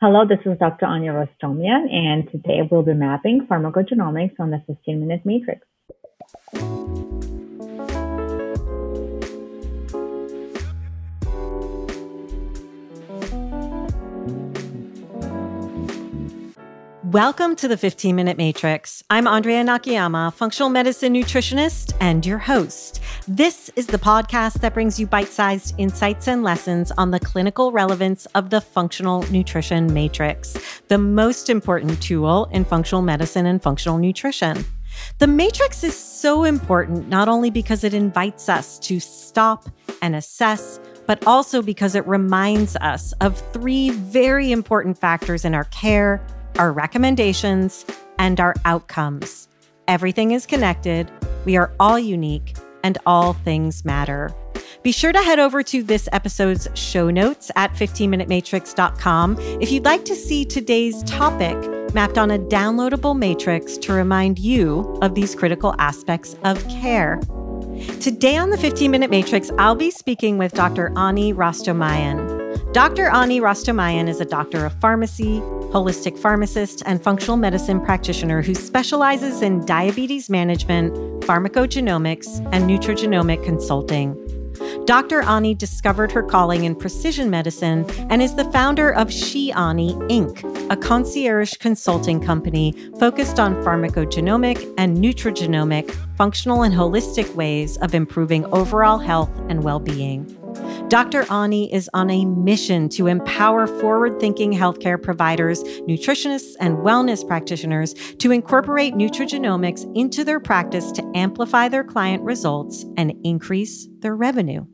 Hello, this is Dr. Anya Rostomian, and today we'll be mapping pharmacogenomics on the 15-minute matrix. Welcome to the 15-Minute Matrix. I'm Andrea Nakayama, functional medicine nutritionist and your host. This is the podcast that brings you bite-sized insights and lessons on the clinical relevance of the functional nutrition matrix, the most important tool in functional medicine and functional nutrition. The matrix is so important not only because it invites us to stop and assess, but also because it reminds us of three very important factors in our care, our recommendations, and our outcomes. Everything is connected, we are all unique, and all things matter. Be sure to head over to this episode's show notes at 15minutematrix.com if you'd like to see today's topic mapped on a downloadable matrix to remind you of these critical aspects of care. Today on the 15-Minute Matrix, I'll be speaking with Dr. Ani Rostomian. Dr. Ani Rostomian is a doctor of pharmacy, holistic pharmacist, and functional medicine practitioner who specializes in diabetes management, pharmacogenomics, and nutrigenomic consulting. Dr. Ani discovered her calling in precision medicine and is the founder of She Ani Inc., a concierge consulting company focused on pharmacogenomic and nutrigenomic, functional and holistic ways of improving overall health and well-being. Dr. Ani is on a mission to empower forward-thinking healthcare providers, nutritionists, and wellness practitioners to incorporate nutrigenomics into their practice to amplify their client results and increase their revenue.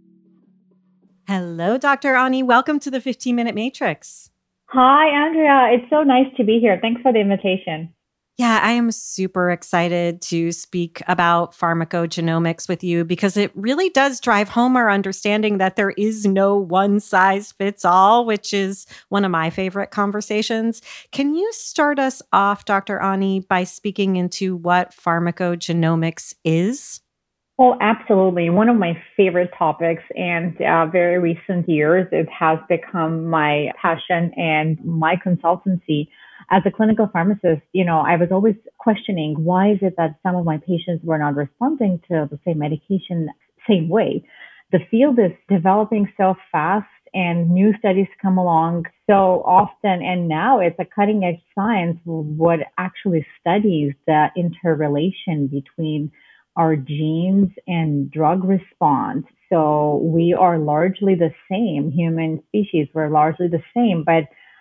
Hello, Dr. Ani. Welcome to the 15-Minute Matrix. Hi, Andrea. It's so nice to be here. Thanks for the invitation. Yeah, I am super excited to speak about pharmacogenomics with you because it really does drive home our understanding that there is no one size fits all, which is one of my favorite conversations. Can you start us off, Dr. Ani, by speaking into what pharmacogenomics is? Oh, absolutely. One of my favorite topics, and very recent years, it has become my passion and my consultancy. As a clinical pharmacist, I was always questioning, why is it that some of my patients were not responding to the same medication same way? The field is developing so fast and new studies come along so often. And now it's a cutting edge science what actually studies the interrelation between our genes and drug response. So we are largely the same human species. We're largely the same, but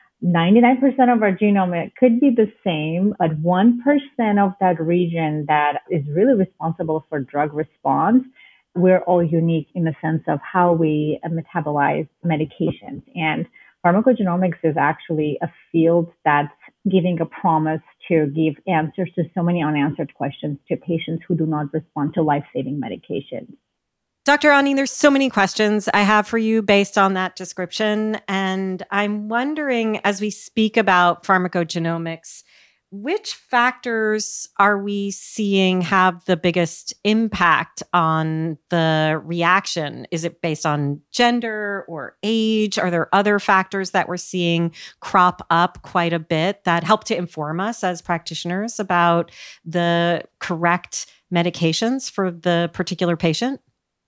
99% of our genome could be the same, but 1% of that region that is really responsible for drug response, we're all unique in the sense of how we metabolize medications. And pharmacogenomics is actually a field that's giving a promise to give answers to so many unanswered questions to patients who do not respond to life-saving medications. Dr. Ani, there's so many questions I have for you based on that description. And I'm wondering, as we speak about pharmacogenomics, which factors are we seeing have the biggest impact on the reaction? Is it based on gender or age? Are there other factors that we're seeing crop up quite a bit that help to inform us as practitioners about the correct medications for the particular patient?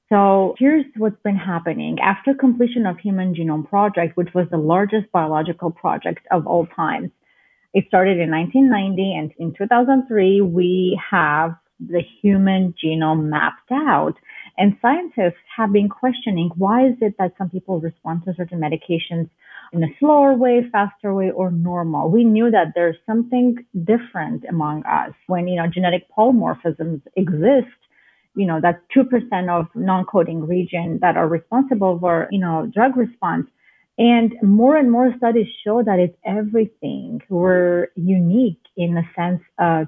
So here's what's been happening. After completion of Human Genome Project, which was the largest biological project of all times, it started in 1990, and in 2003, we have the human genome mapped out. And scientists have been questioning, why is it that some people respond to certain medications in a slower way, faster way, or normal? We knew that there's something different among us. When, genetic polymorphisms exist, that's 2% of non-coding region that are responsible for, drug response. And more studies show that it's everything. We're unique in the sense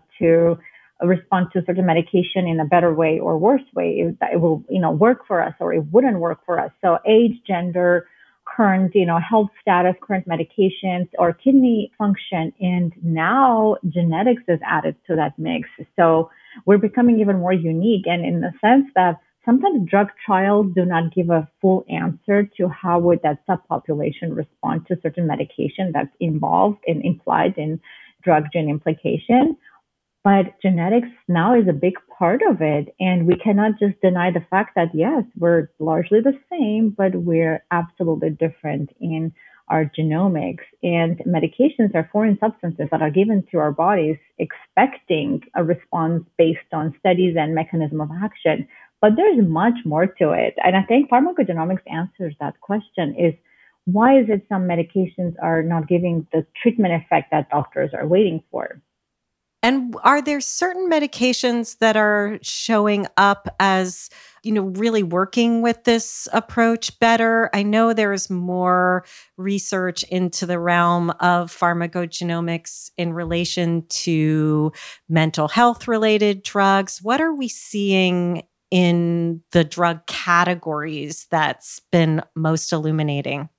to respond to certain medication in a better way or worse way. It will, work for us or it wouldn't work for us. So age, gender, current, health status, current medications, or kidney function. And now genetics is added to that mix. So we're becoming even more unique. And in the sense that sometimes drug trials do not give a full answer to how would that subpopulation respond to certain medication that's involved and implied in drug gene implication. But genetics now is a big part of it. And we cannot just deny the fact that, yes, we're largely the same, but we're absolutely different in our genomics. And medications are foreign substances that are given to our bodies expecting a response based on studies and mechanism of action. But there's much more to it. And I think pharmacogenomics answers that question is why is it some medications are not giving the treatment effect that doctors are waiting for? And are there certain medications that are showing up as, really working with this approach better? I know there is more research into the realm of pharmacogenomics in relation to mental health related drugs. What are we seeing in the drug categories that's been most illuminating?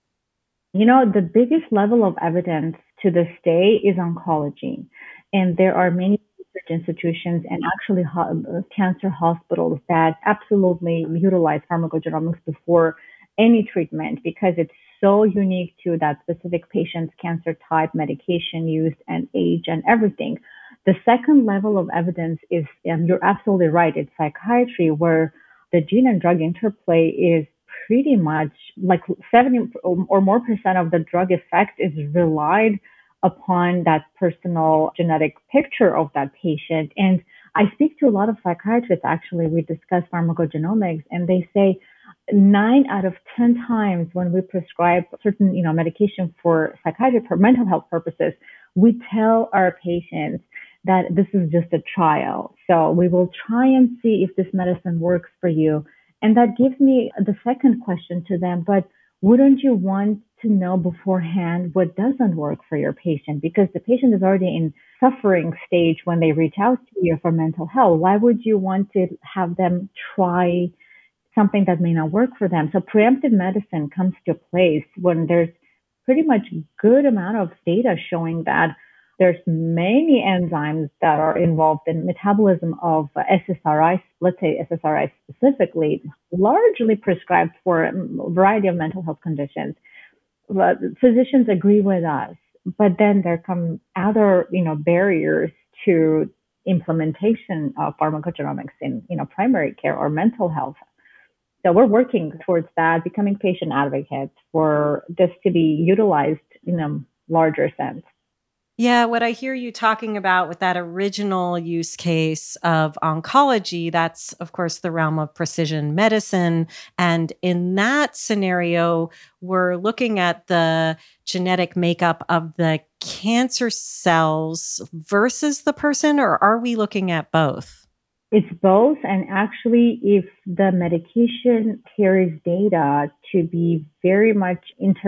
The biggest level of evidence to this day is oncology. And there are many research institutions and actually cancer hospitals that absolutely utilize pharmacogenomics before any treatment because it's so unique to that specific patient's cancer type, medication used, and age and everything. The second level of evidence is, and you're absolutely right, it's psychiatry, where the gene and drug interplay is pretty much like 70 or more percent of the drug effect is relied upon that personal genetic picture of that patient. And I speak to a lot of psychiatrists, actually, we discuss pharmacogenomics, and they say 9 out of 10 times when we prescribe certain, medication for psychiatry, for mental health purposes, we tell our patients that this is just a trial. So we will try and see if this medicine works for you. And that gives me the second question to them, but wouldn't you want to know beforehand what doesn't work for your patient? Because the patient is already in suffering stage when they reach out to you for mental health. Why would you want to have them try something that may not work for them? So preemptive medicine comes to place when there's pretty much good amount of data showing that there's many enzymes that are involved in metabolism of SSRIs, let's say SSRIs specifically, largely prescribed for a variety of mental health conditions. But physicians agree with us, but then there come other, barriers to implementation of pharmacogenomics in, primary care or mental health. So we're working towards that, becoming patient advocates for this to be utilized in a larger sense. Yeah, what I hear you talking about with that original use case of oncology, that's, of course, the realm of precision medicine. And in that scenario, we're looking at the genetic makeup of the cancer cells versus the person, or are we looking at both? It's both. And actually, if the medication carries data to be very much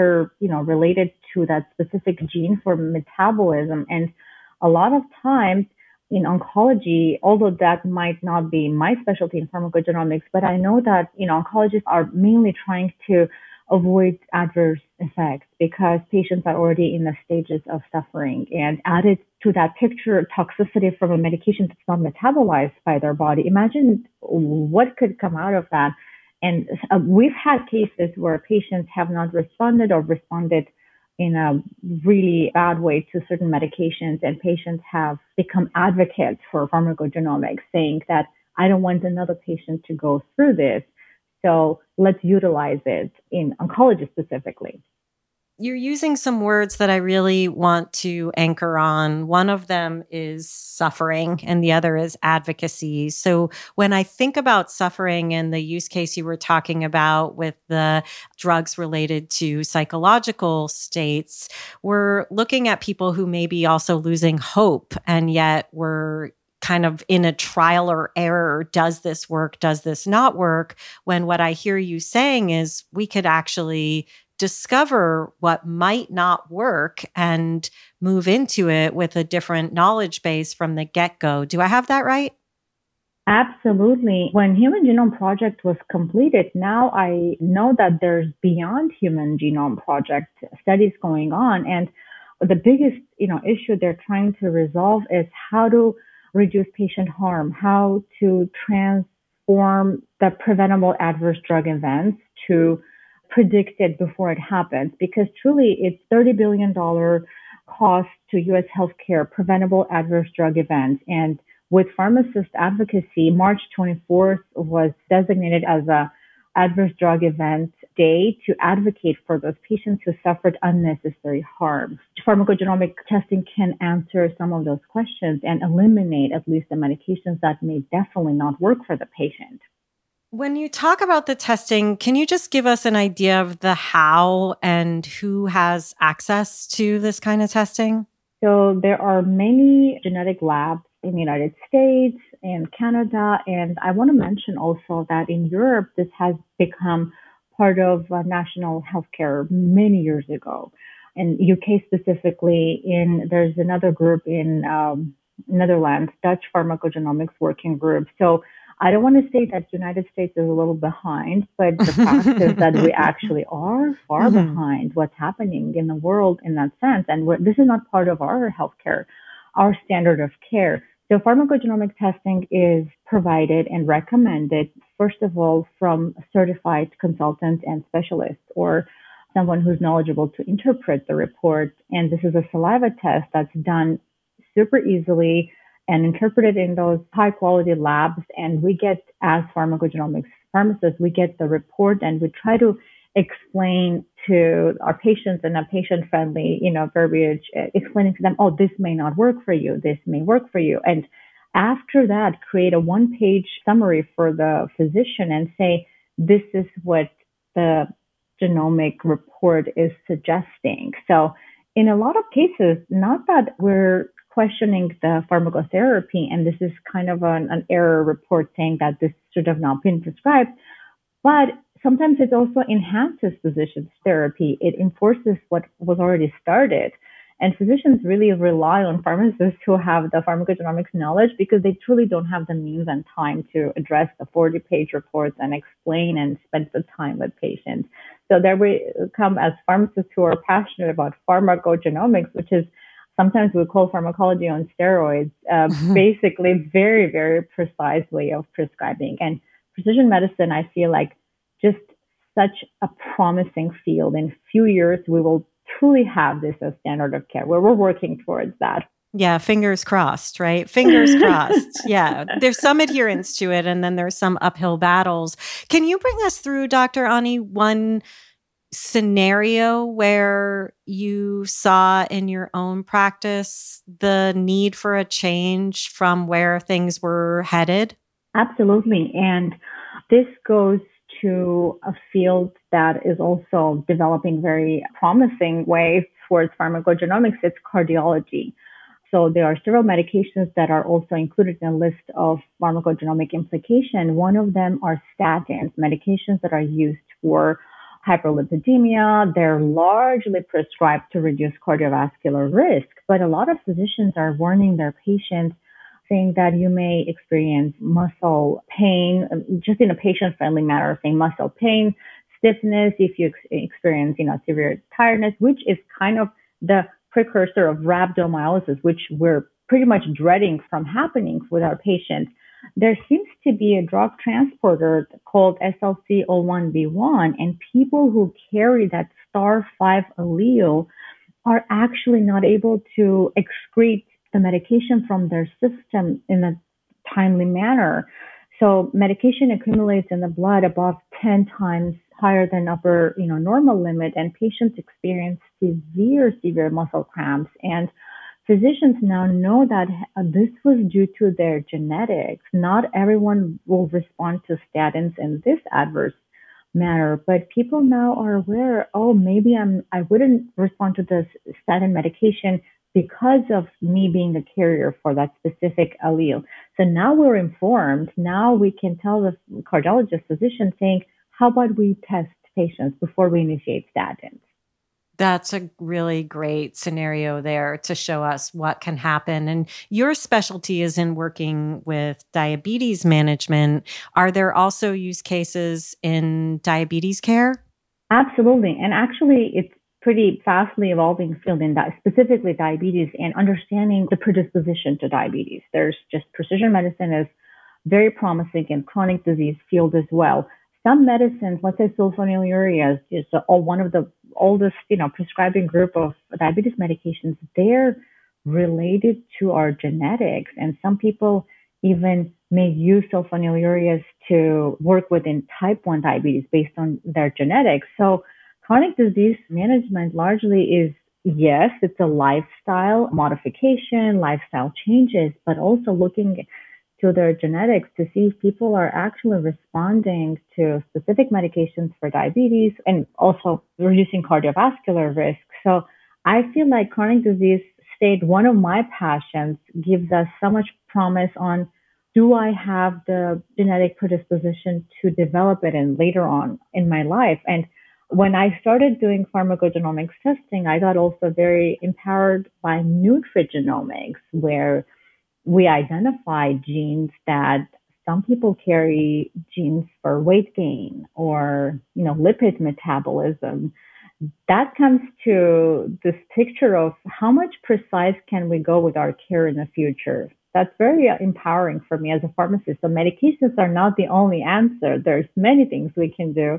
related to that specific gene for metabolism, and a lot of times in oncology, although that might not be my specialty in pharmacogenomics, but I know that, oncologists are mainly trying to avoid adverse effects because patients are already in the stages of suffering, and added to that picture toxicity from a medication that's not metabolized by their body. Imagine what could come out of that. And we've had cases where patients have not responded or responded in a really bad way to certain medications, and patients have become advocates for pharmacogenomics, saying that I don't want another patient to go through this. So let's utilize it in oncology specifically. You're using some words that I really want to anchor on. One of them is suffering and the other is advocacy. So when I think about suffering and the use case you were talking about with the drugs related to psychological states, we're looking at people who may be also losing hope, and yet we're kind of in a trial or error. Does this work? Does this not work? When what I hear you saying is we could actually discover what might not work and move into it with a different knowledge base from the get-go. Do I have that right? Absolutely. When Human Genome Project was completed, now I know that there's Beyond Human Genome Project studies going on. And the biggest, issue they're trying to resolve is how to reduce patient harm, how to inform the preventable adverse drug events to predict it before it happens, because truly it's $30 billion cost to U.S. healthcare preventable adverse drug events. And with pharmacist advocacy, March 24th was designated as a adverse drug event day to advocate for those patients who suffered unnecessary harm. Pharmacogenomic testing can answer some of those questions and eliminate at least the medications that may definitely not work for the patient. When you talk about the testing, can you just give us an idea of the how and who has access to this kind of testing? So there are many genetic labs in the United States and Canada. And I want to mention also that in Europe, this has become part of national healthcare many years ago. In UK specifically, there's another group in Netherlands, Dutch Pharmacogenomics Working Group. So I don't want to say that the United States is a little behind, but the fact is that we actually are far behind what's happening in the world in that sense. And this is not part of our healthcare, our standard of care. So pharmacogenomic testing is provided and recommended, first of all, from certified consultants and specialists or someone who's knowledgeable to interpret the report. And this is a saliva test that's done super easily and interpreted in those high quality labs. And we get, as pharmacogenomics pharmacists, we get the report and we try to explain to our patients in a patient friendly, verbiage, explaining to them, oh, this may not work for you. This may work for you. And after that, create a 1-page summary for the physician and say, this is what the genomic report is suggesting. So in a lot of cases, not that we're questioning the pharmacotherapy, and this is kind of an error report saying that this should have not been prescribed, but sometimes it also enhances physicians' therapy. It enforces what was already started. And physicians really rely on pharmacists who have the pharmacogenomics knowledge because they truly don't have the means and time to address the 40-page reports and explain and spend the time with patients. So there we come as pharmacists who are passionate about pharmacogenomics, which is sometimes we call pharmacology on steroids, basically very, very precise way of prescribing. And precision medicine, I feel like just such a promising field. In a few years, we will truly have this as standard of care, where we're working towards that. Yeah, fingers crossed, right? Fingers crossed. Yeah, there's some adherence to it, and then there's some uphill battles. Can you bring us through, Dr. Ani, one scenario where you saw in your own practice the need for a change from where things were headed? Absolutely. And this goes to a field that is also developing very promising ways towards pharmacogenomics. It's cardiology. So there are several medications that are also included in a list of pharmacogenomic implication. One of them are statins, medications that are used for hyperlipidemia. They're largely prescribed to reduce cardiovascular risk, but a lot of physicians are warning their patients, saying that you may experience muscle pain, just in a patient-friendly manner, saying muscle pain, stiffness, if you experience, severe tiredness, which is kind of the precursor of rhabdomyolysis, which we're pretty much dreading from happening with our patients. There seems to be a drug transporter called SLC01B1, and people who carry that STAR5 allele are actually not able to excrete the medication from their system in a timely manner. So medication accumulates in the blood above 10 times higher than upper, normal limit, and patients experience severe muscle cramps. And physicians now know that this was due to their genetics. Not everyone will respond to statins in this adverse manner, but people now are aware, maybe I wouldn't respond to this statin medication because of me being the carrier for that specific allele. So now we're informed. Now we can tell the cardiologist physician saying, how about we test patients before we initiate statins? That's a really great scenario there to show us what can happen. And your specialty is in working with diabetes management. Are there also use cases in diabetes care? Absolutely. And actually, it's pretty fastly evolving field in that, specifically diabetes and understanding the predisposition to diabetes. There's just precision medicine is very promising in chronic disease field as well. Some medicines, let's say sulfonylureas, is one of the oldest, prescribing group of diabetes medications. They're related to our genetics, and some people even may use sulfonylureas to work within type 1 diabetes based on their genetics. So chronic disease management largely is, yes, it's a lifestyle modification, lifestyle changes, but also looking to their genetics to see if people are actually responding to specific medications for diabetes and also reducing cardiovascular risk. So I feel like chronic disease state, one of my passions, gives us so much promise on, do I have the genetic predisposition to develop it and later on in my life? And when I started doing pharmacogenomics testing, I got also very empowered by nutrigenomics, where we identify genes that some people carry genes for weight gain or, lipid metabolism. That comes to this picture of how much precise can we go with our care in the future. That's very empowering for me as a pharmacist. So medications are not the only answer. There's many things we can do,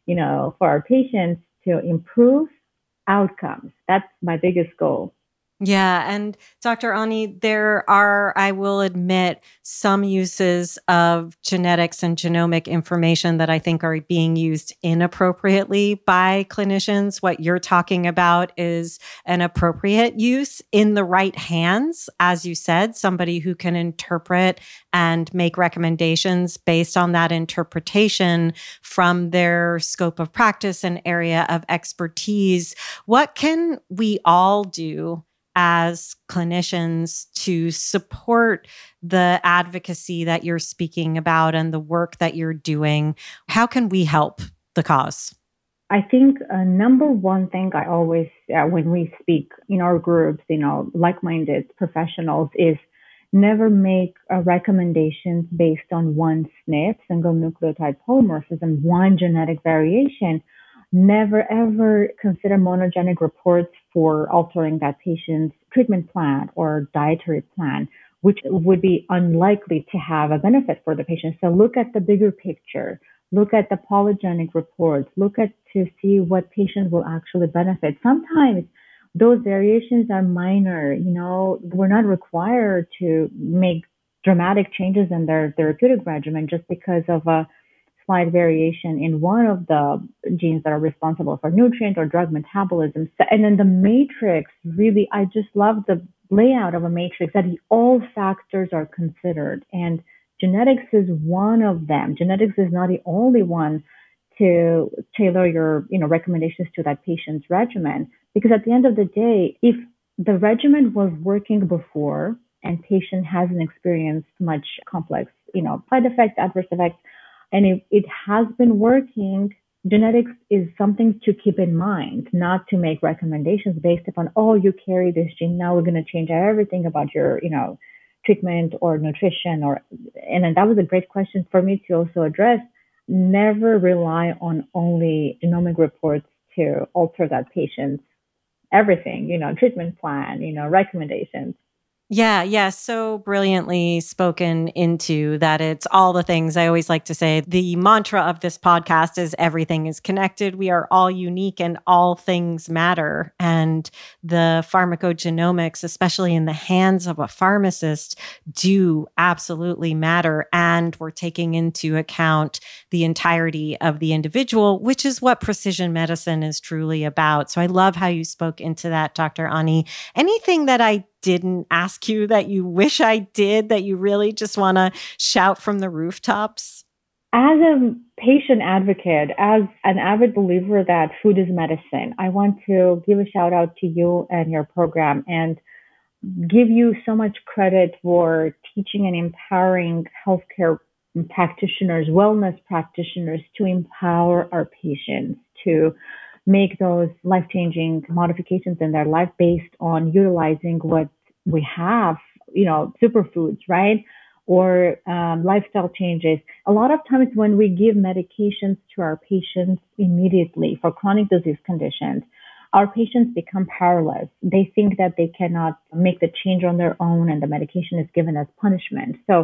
for our patients to improve outcomes. That's my biggest goal. Yeah. And Dr. Ani, there are, I will admit, some uses of genetics and genomic information that I think are being used inappropriately by clinicians. What you're talking about is an appropriate use in the right hands. As you said, somebody who can interpret and make recommendations based on that interpretation from their scope of practice and area of expertise. What can we all do as clinicians to support the advocacy that you're speaking about and the work that you're doing? How can we help the cause? I think number one thing I always, when we speak in our groups, like-minded professionals, is never make recommendations based on one SNP, single nucleotide polymorphism, one genetic variation. Never ever consider monogenic reports for altering that patient's treatment plan or dietary plan, which would be unlikely to have a benefit for the patient. So look at the bigger picture, look at the polygenic reports, look at to see what patient will actually benefit. Sometimes those variations are minor, we're not required to make dramatic changes in their therapeutic regimen just because of a slight variation in one of the genes that are responsible for nutrient or drug metabolism. And then the matrix, really, I just love the layout of a matrix that all factors are considered. And genetics is one of them. Genetics is not the only one to tailor your, recommendations to that patient's regimen. Because at the end of the day, if the regimen was working before and patient hasn't experienced much complex, side effects, adverse effects, and if it has been working, genetics is something to keep in mind, not to make recommendations based upon, you carry this gene, now we're going to change everything about your, treatment or nutrition. And then that was a great question for me to also address. Never rely on only genomic reports to alter that patient's everything, treatment plan, recommendations. Yeah. So brilliantly spoken into that. It's all the things. I always like to say the mantra of this podcast is everything is connected. We are all unique and all things matter. And the pharmacogenomics, especially in the hands of a pharmacist, do absolutely matter. And we're taking into account the entirety of the individual, which is what precision medicine is truly about. So I love how you spoke into that, Dr. Ani. Anything that I didn't ask you that you wish I did, that you really just want to shout from the rooftops? As a patient advocate, as an avid believer that food is medicine, I want to give a shout out to you and your program and give you so much credit for teaching and empowering healthcare practitioners, wellness practitioners, to empower our patients to make those life-changing modifications in their life based on utilizing what we have, superfoods, right? Or lifestyle changes. A lot of times when we give medications to our patients immediately for chronic disease conditions, our patients become powerless. They think that they cannot make the change on their own and the medication is given as punishment. So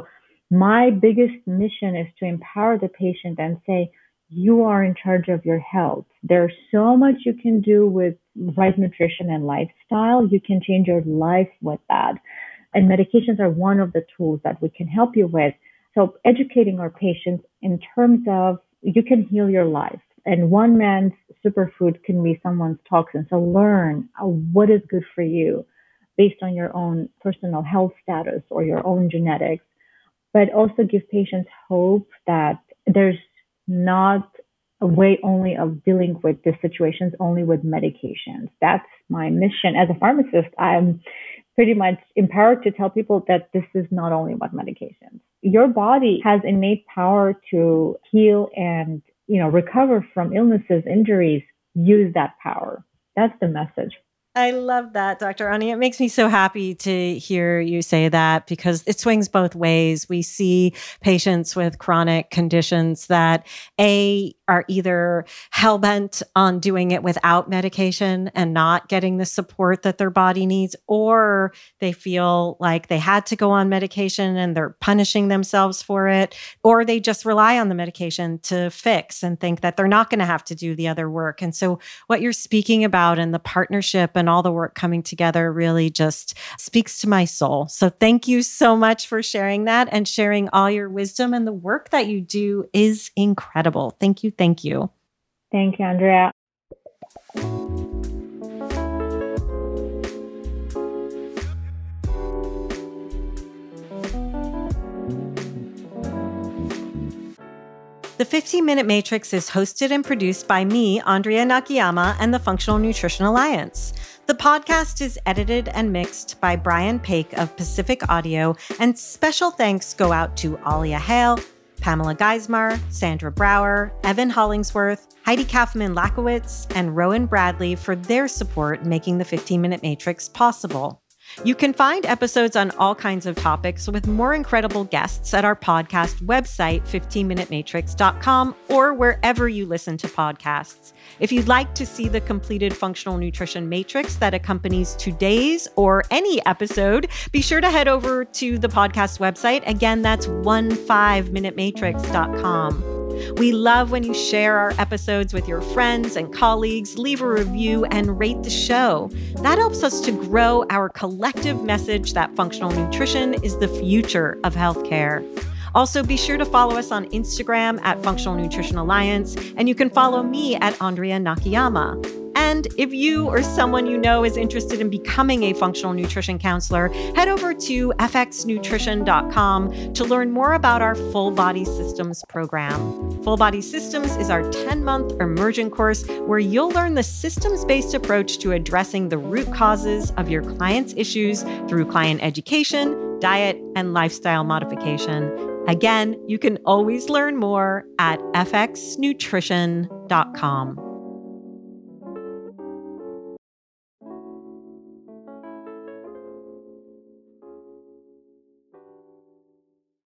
My biggest mission is to empower the patient and say, you are in charge of your health. There's so much you can do with right nutrition and lifestyle. You can change your life with that. And medications are one of the tools that we can help you with. So educating our patients in terms of you can heal your life. And one man's superfood can be someone's toxin. So learn what is good for you based on your own personal health status or your own genetics, but also give patients hope that there's not a way only of dealing with these situations only with medications. That's my mission. As a pharmacist, I'm pretty much empowered to tell people that this is not only about medications. Your body has innate power to heal and, recover from illnesses, injuries. Use that power. That's the message. I love that, Dr. Ani. It makes me so happy to hear you say that because it swings both ways. We see patients with chronic conditions that are either hell-bent on doing it without medication and not getting the support that their body needs, or they feel like they had to go on medication and they're punishing themselves for it, or they just rely on the medication to fix and think that they're not going to have to do the other work. And so what you're speaking about and the partnership and all the work coming together really just speaks to my soul. So thank you so much for sharing that and sharing all your wisdom, and the work that you do is incredible. Thank you. Thank you. Thank you, Andrea. The 15-Minute Matrix is hosted and produced by me, Andrea Nakayama, and the Functional Nutrition Alliance. The podcast is edited and mixed by Brian Paik of Pacific Audio, and special thanks go out to Alia Hale, Pamela Geismar, Sandra Brower, Evan Hollingsworth, Heidi Kaufman-Lakowitz, and Rowan Bradley for their support in making the 15-Minute Matrix possible. You can find episodes on all kinds of topics with more incredible guests at our podcast website, 15minutematrix.com, or wherever you listen to podcasts. If you'd like to see the completed functional nutrition matrix that accompanies today's or any episode, be sure to head over to the podcast website. Again, that's 15minutematrix.com. We love when you share our episodes with your friends and colleagues, leave a review, and rate the show. That helps us to grow our collective message that functional nutrition is the future of healthcare. Also, be sure to follow us on Instagram at Functional Nutrition Alliance, and you can follow me at Andrea Nakayama. And if you or someone you know is interested in becoming a functional nutrition counselor, head over to fxnutrition.com to learn more about our Full Body Systems program. Full Body Systems is our 10-month immersion course where you'll learn the systems-based approach to addressing the root causes of your clients' issues through client education, diet, and lifestyle modification. Again, you can always learn more at fxnutrition.com.